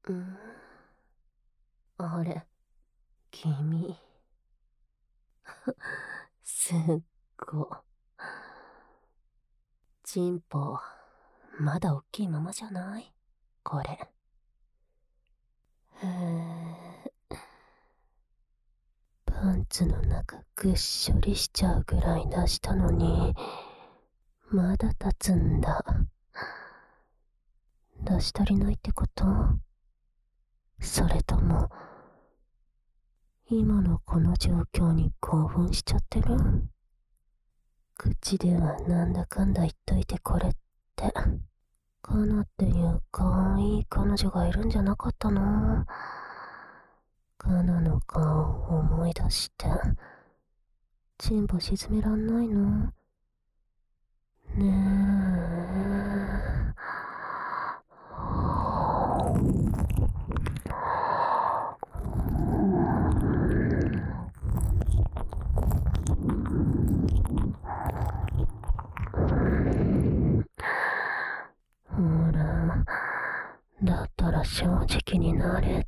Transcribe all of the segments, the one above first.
ん、あれ、君。すっご。チンポ、まだおっきいままじゃない？これ。パンツの中ぐっしょりしちゃうぐらい出したのに、まだ立つんだ。出し足りないってこと？それとも、今のこの状況に興奮しちゃってる？口ではなんだかんだ言っといてこれって、カナっていう可愛い彼女がいるんじゃなかったの？カナの顔を思い出して、チンポ沈めらんないの？ねえ。ほら、だったら正直になれって。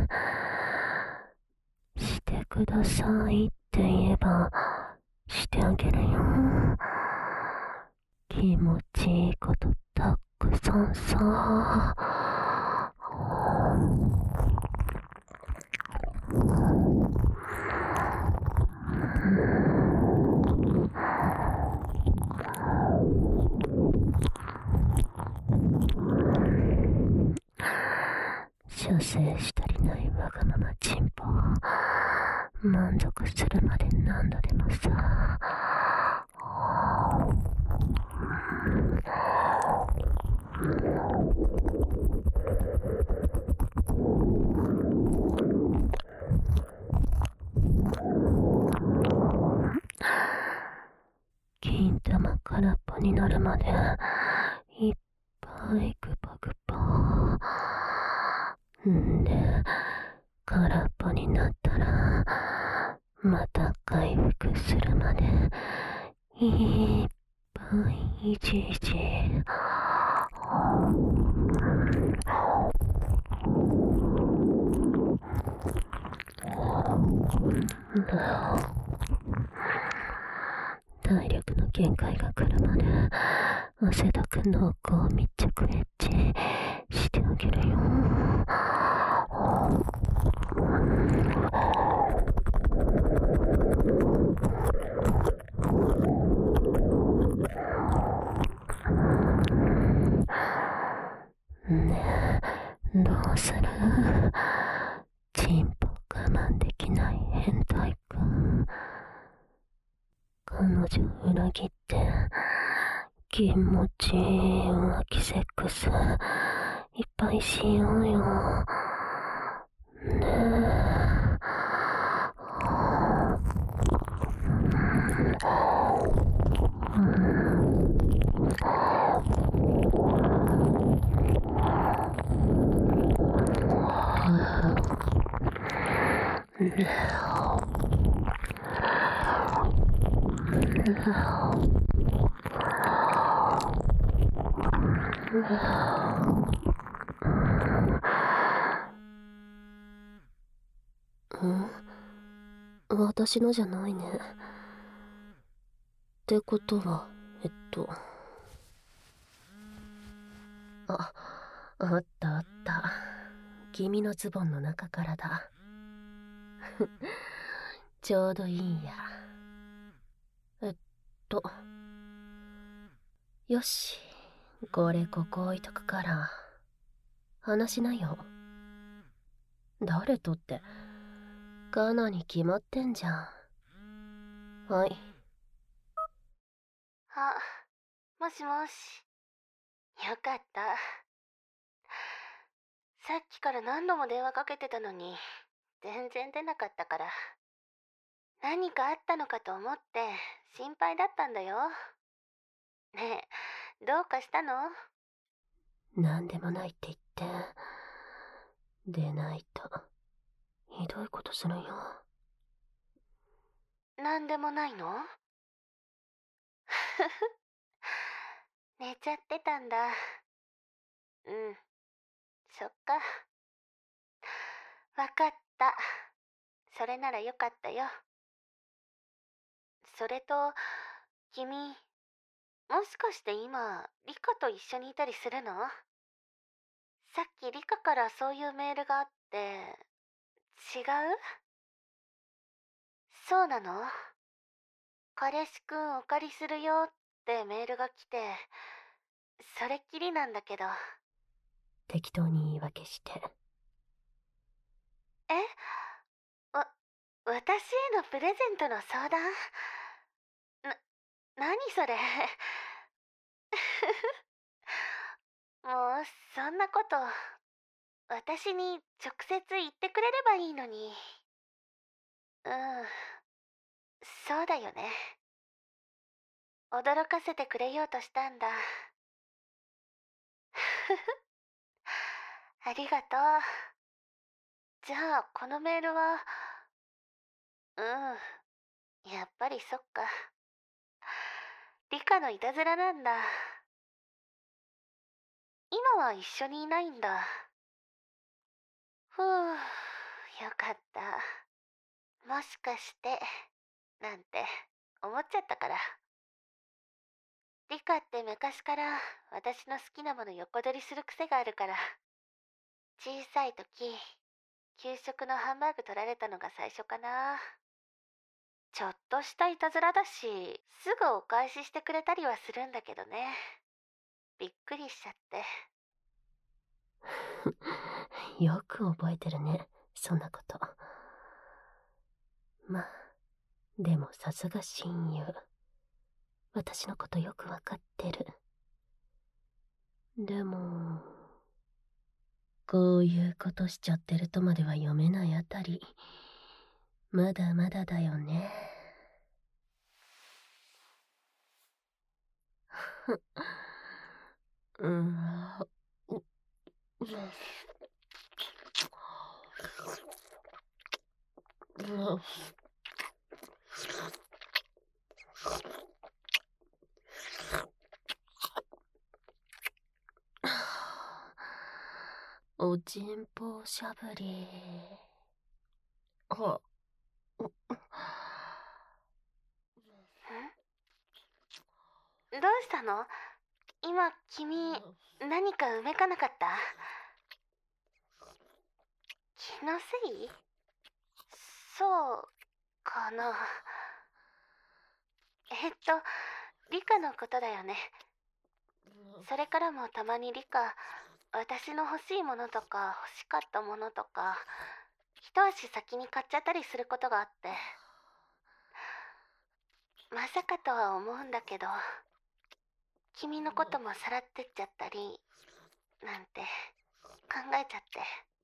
してくださいって言えば、してあげるよ。気持ちいいことたくさんさ。射精したりないわがままチンポ。満足するまで何度でもさ。金玉空っぽになるまでいっぱいグパグパ。んで、空っぽになったらまた回復するまでいっぱいいじいじ。体力の限界が来るまで汗だく濃厚密着エッチしてあげるよ。ねえ、どうする？チンポ我慢できない変態くん。彼女裏切って気持ちいい浮気セックスいっぱいしようよ。ねえ。私のじゃないね。ってことは、あ、あったあった。君のズボンの中からだ。ちょうどいいや。よし。これここ置いとくから、話しなよ。誰とって、カナに決まってんじゃん。はい。 あ、もしもし。よかった。さっきから何度も電話かけてたのに、全然出なかったから。何かあったのかと思って心配だったんだよ。ねえ、どうかしたの？ なんでもないって言って。でないと、ひどいことするよ。 なんでもないの？ふふ。寝ちゃってたんだ。うん、そっか。 わかった。それならよかったよ。それと、君、もしかして今、リカと一緒にいたりするの？さっきリカからそういうメールがあって、違う？そうなの？彼氏くんお借りするよってメールが来て、それっきりなんだけど。 適当に言い訳して。 え？私へのプレゼントの相談？何それ？もう、そんなこと、私に直接言ってくれればいいのに。うん、そうだよね。驚かせてくれようとしたんだ。ありがとう。じゃあ、このメールは、やっぱりそっか。リカのいたずらなんだ。今は一緒にいないんだ。ふう、よかった。もしかして、なんて思っちゃったから。リカって昔から私の好きなもの横取りする癖があるから。小さい時、給食のハンバーグ取られたのが最初かな。ちょっとしたいたずらだし、すぐお返ししてくれたりはするんだけどね。びっくりしちゃって。 よく覚えてるね、そんなこと。まあ、でもさすが親友。私のことよくわかってる。でも、こういうことしちゃってるとまでは読めないあたり、まだまだだよね。うん。おちんぽしゃぶり。は、 どうしたの？今、君、何かうめかなかった？気のせい？そうかな。リカのことだよね。それからもたまにリカ、私の欲しいものとか欲しかったものとか、一足先に買っちゃったりすることがあって。まさかとは思うんだけど、君のこともさらってっちゃったり、なんて考えちゃって。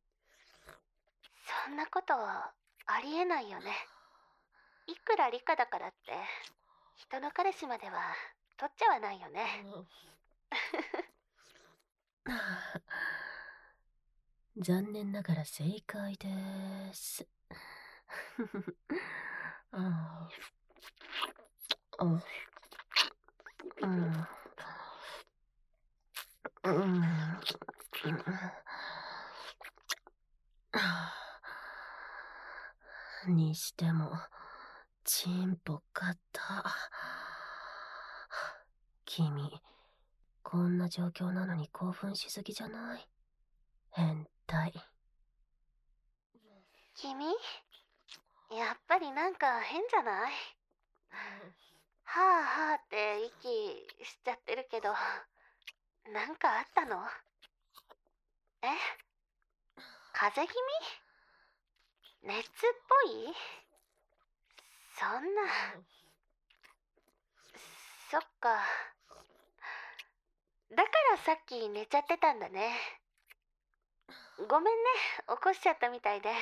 そんなことありえないよね。いくらリカだからって、人の彼氏までは取っちゃわないよね。 残念ながら正解です。ああ、うん、うん、にしても、チンポかった。君、こんな状況なのに興奮しすぎじゃない？変態。 君、やっぱりなんか変じゃない？はあはあって息しちゃってるけど、なんかあったの？え？風邪気味？熱っぽい？そんな。そっか。だからさっき寝ちゃってたんだね。ごめんね、起こしちゃったみたいで。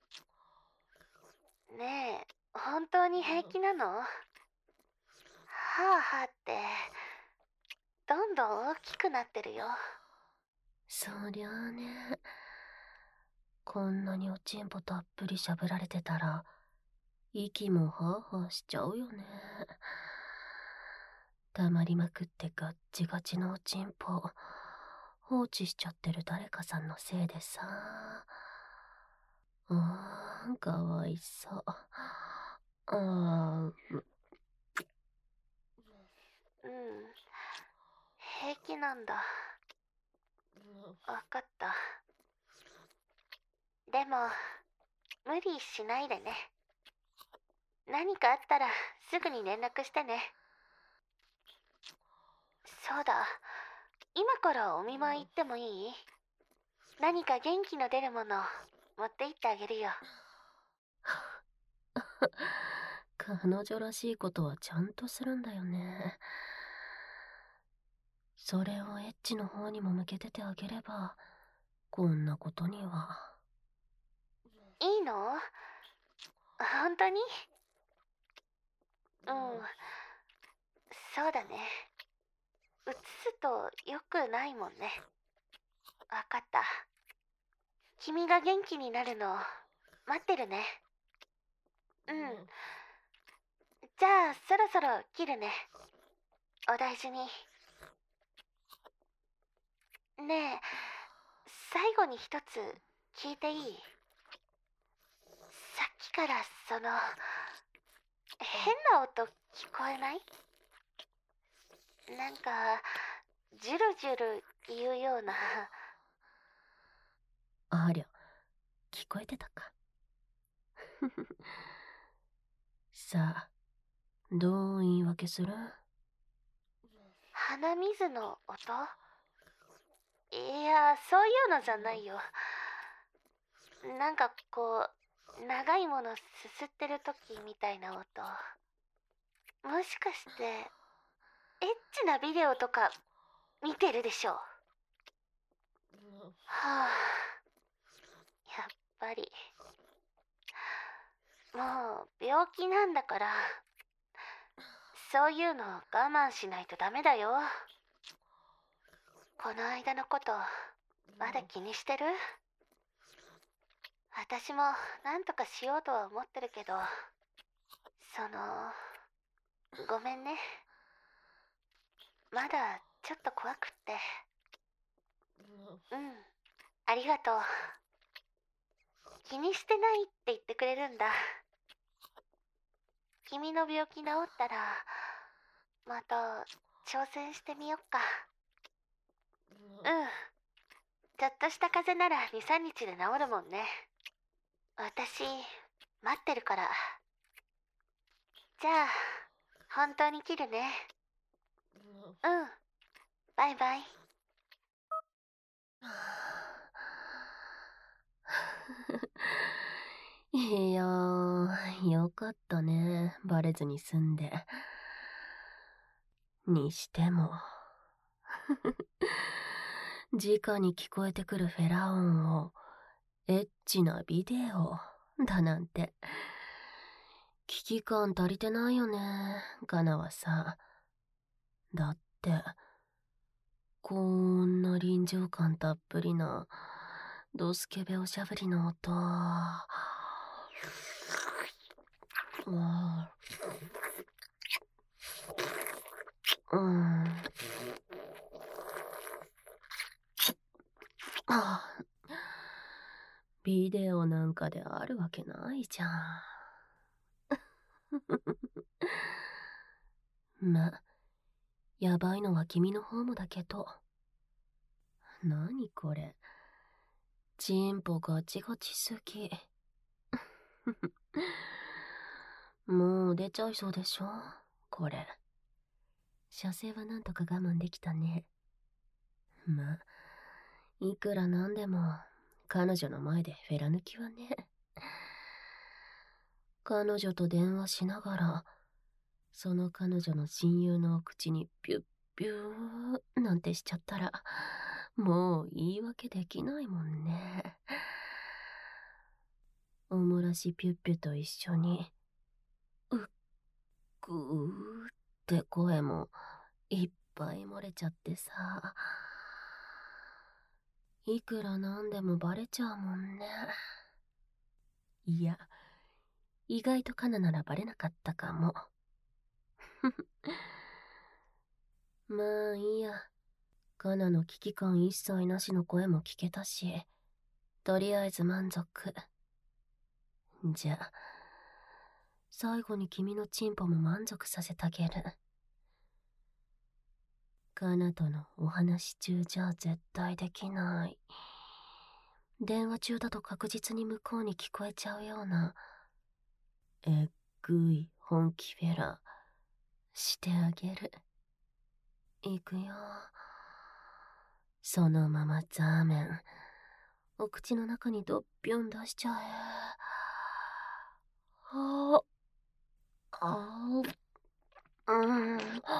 ねえ、本当に平気なの？はあはあって、どんどん大きくなってるよ。 そりゃあね。こんなにおちんぽたっぷりしゃぶられてたら、息もハーハーしちゃうよね。溜まりまくってガッチガチのおちんぽ、放置しちゃってる誰かさんのせいでさ。 かわいそう。あうん、平気なんだ。わかった。でも、無理しないでね。何かあったらすぐに連絡してね。そうだ、今からお見舞い行ってもいい？何か元気の出るもの持って行ってあげるよ。 彼女らしいことはちゃんとするんだよね。それをエッチの方にも向けててあげれば、こんなことには。 いいの？本当に？うん、そうだね。映すと良くないもんね。わかった。君が元気になるの待ってるね。うん。じゃあそろそろ切るね。お大事に。ねえ、最後に一つ聞いていい？さっきから変な音聞こえない？なんか、ジュルジュル言うような。 ありゃ、聞こえてたか。さあ、どう言い訳する？ 鼻水の音？いや、そういうのじゃないよ。なんかこう、長いものすすってる時みたいな音。もしかして、エッチなビデオとか見てるでしょ？はあ、やっぱり。もう病気なんだから、そういうの我慢しないとダメだよ。この間のこと、まだ気にしてる？私もなんとかしようとは思ってるけど、ごめんね。まだちょっと怖くって。うん、ありがとう。気にしてないって言ってくれるんだ。君の病気治ったら、また挑戦してみよっか。うん。ちょっとした風邪なら2、3日で治るもんね。私、待ってるから。じゃあ、本当に切るね。うん。バイバイ。 いやー、よかったね。バレずに済んで。にしても。直に聞こえてくるフェラ音を、エッチなビデオだなんて。危機感足りてないよね、カナはさ。だって、こんな臨場感たっぷりな、ドスケベおしゃぶりの音。うん。ビデオなんかであるわけないじゃん。ま、やばいのは君の方もだけど。何これ。チンポガチガチすぎ。もう出ちゃいそうでしょこれ。射精はなんとか我慢できたね。ま、いくらなんでも、彼女の前でフェラ抜きはね。彼女と電話しながら、その彼女の親友のお口にピュッピューなんてしちゃったら、もう言い訳できないもんね。おもらしピュッピュと一緒に、うっぐーって声もいっぱい漏れちゃってさ。いくらなんでもバレちゃうもんね。いや、意外とカナならバレなかったかも。まあいいや。カナの危機感一切なしの声も聞けたし、とりあえず満足。 じゃあ、最後に君のチンポも満足させてあげる。カナとのお話中じゃ絶対できない。電話中だと確実に向こうに聞こえちゃうような、えっぐい本気フェラしてあげる。いくよ。そのままザーメン、お口の中にどっぴょん出しちゃえ。ああ、うん。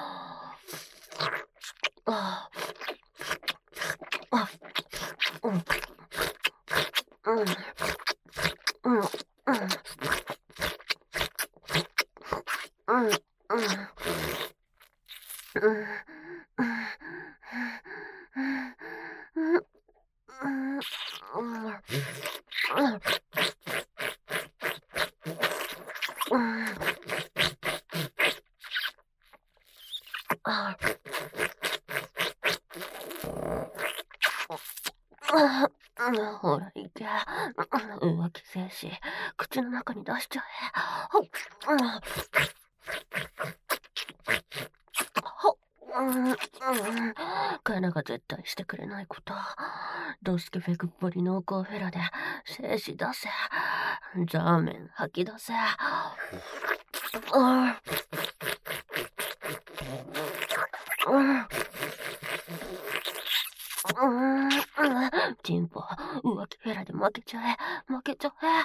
あ、あ、うん、うん、うん、うん、うん、うん、ほら、いけ。浮気精子、口の中に出しちゃえ。カナが絶対してくれないこと。ドスケフェクっぽり濃厚フェラで精子出せ。ザーメン吐き出せ。チンポ、浮気フェラで負けちゃえ。負けちゃえ。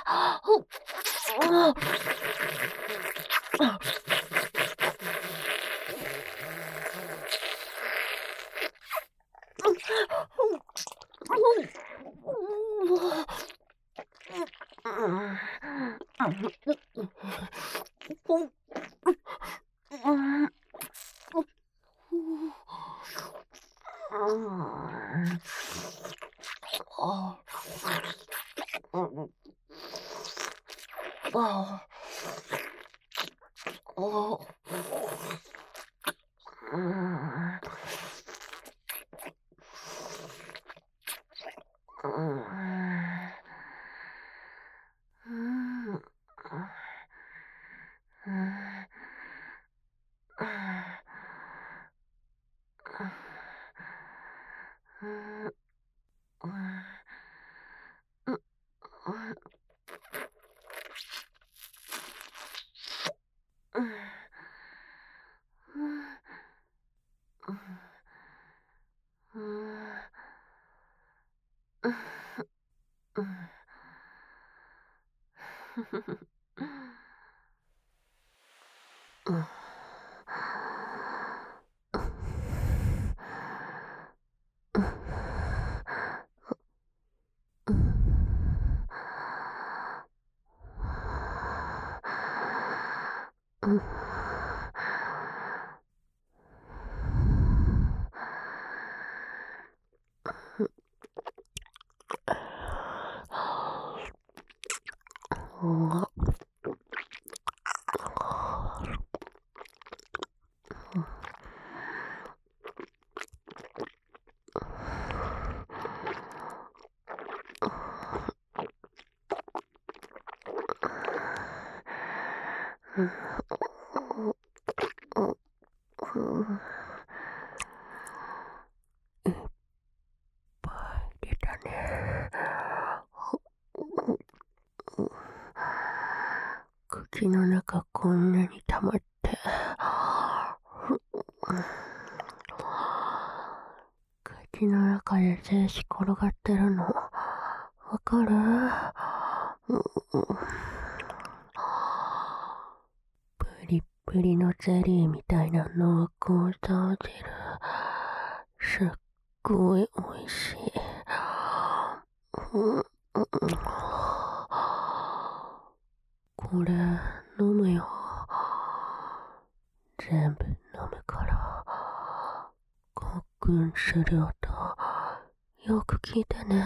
出たね。口の中こんなに溜まって。口の中で精子転がってるの。わかる？プリップリのゼリーみたいな濃厚さ汁。すっごいおいしい。これ飲むよ。全部飲むから。ごっくんする音よく聞いてね。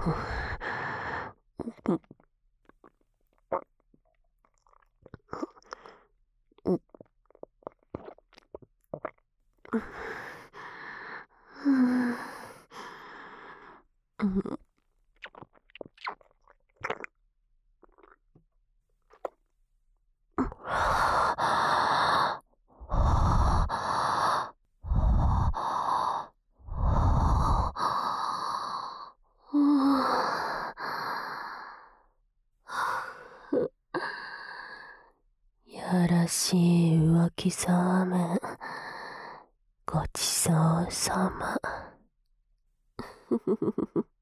やらしい浮気ザーメン、ごちそうさま。